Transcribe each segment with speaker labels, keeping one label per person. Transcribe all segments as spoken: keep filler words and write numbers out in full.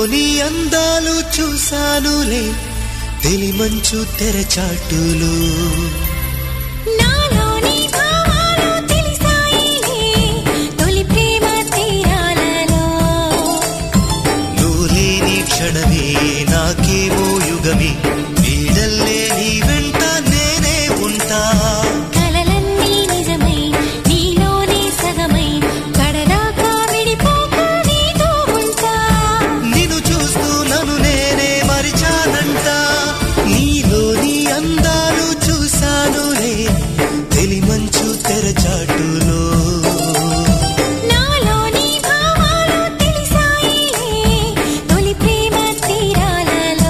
Speaker 1: నీలోని అందాలు చూసానులే తెలిమంచు తెరచాటులు
Speaker 2: నాలోని భావాలు తెలిసాయిలే తొలి ప్రేమ తీరాలలో
Speaker 1: నువ్వు లేని క్షణమే నాకేమో యుగమే నీడల్లే నీ వెంట నేనే ఉంటా
Speaker 2: కలలన్నీ నిజమై నీలోనే సగమై కడదాకా విడిపోక నీతో ఉంటా
Speaker 1: నిన్ను చూస్తూ నన్ను నేనే మరిచానంట నీలోని అందాలు చూసానులే తెలిమంచు తెరచాటులో
Speaker 2: నాలోని భావాలు తెలిసాయిలే తొలి ప్రేమ తీరాలలో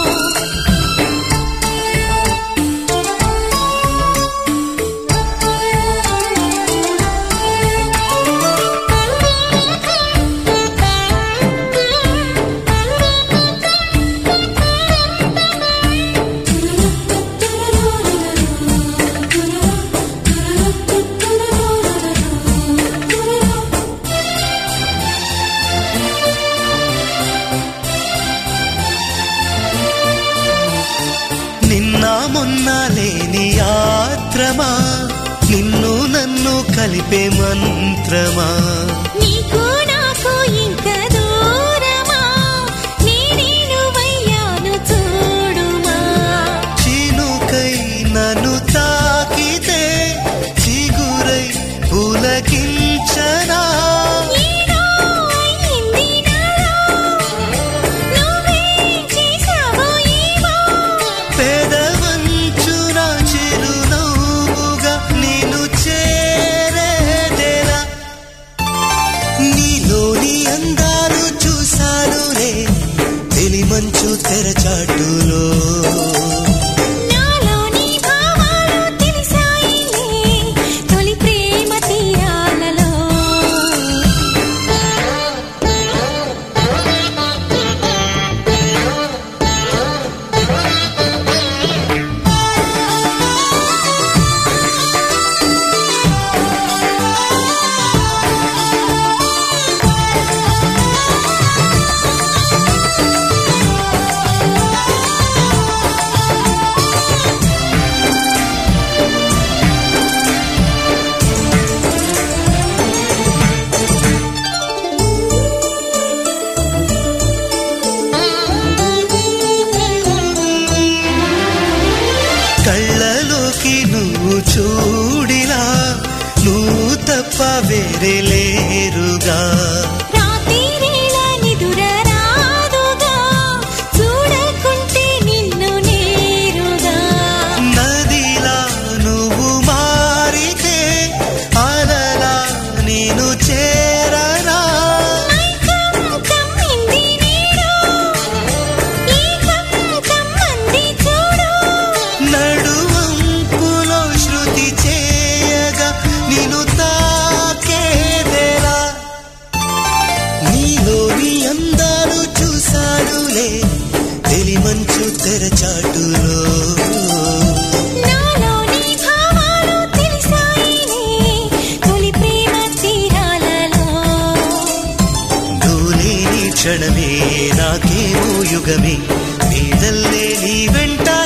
Speaker 1: నిన్న మొన్న లేని యాత్రమా నిన్ను నన్ను కలిపే మంత్రమా
Speaker 2: నీకు నాకు ఇంక దూరమా నేనేను వయ్యాను చూడుమా
Speaker 1: చినుకై నన్ను తాకితే చిగురై పులకించనా
Speaker 2: ఏదో అయింది నాలో నువ్వేం చేశావో ఏమో
Speaker 1: పెదవంచున చిరునవ్వుగా నిన్ను చేరేదెలా నీలోని అందాలు చూసానులే తెలిమంచు తెరచాటులో
Speaker 2: నాలోని భావాలు తెలిసాయిలే తొలి ప్రేమ తీరాలలో
Speaker 1: కళ్ళలోకి నువ్వు చూడిలా నువ్వు తప్ప వేరే లేరుగా
Speaker 2: రాత్రివేళ నిదుర రాదుగా చూడకుంటే నిన్ను నేరుగా
Speaker 1: నదిలా నువ్వు మారితే అలలా నేను చేరనా
Speaker 2: మైకం కమ్మింది నేడు ఏకం కమ్మంది చూడు
Speaker 1: నడువంపులో శృతి చేయగా నిన్ను తాకేదెలా నీలోని అందాలు చూసానులే తెలిమంచు తెరచాటులో
Speaker 2: నాలోని భావాలు తెలిసాయిలే తొలి ప్రేమ తీరాలలో
Speaker 1: నువ్వు లేని క్షణమే నాకేమో యుగమే నీడల్లే నీ వెంట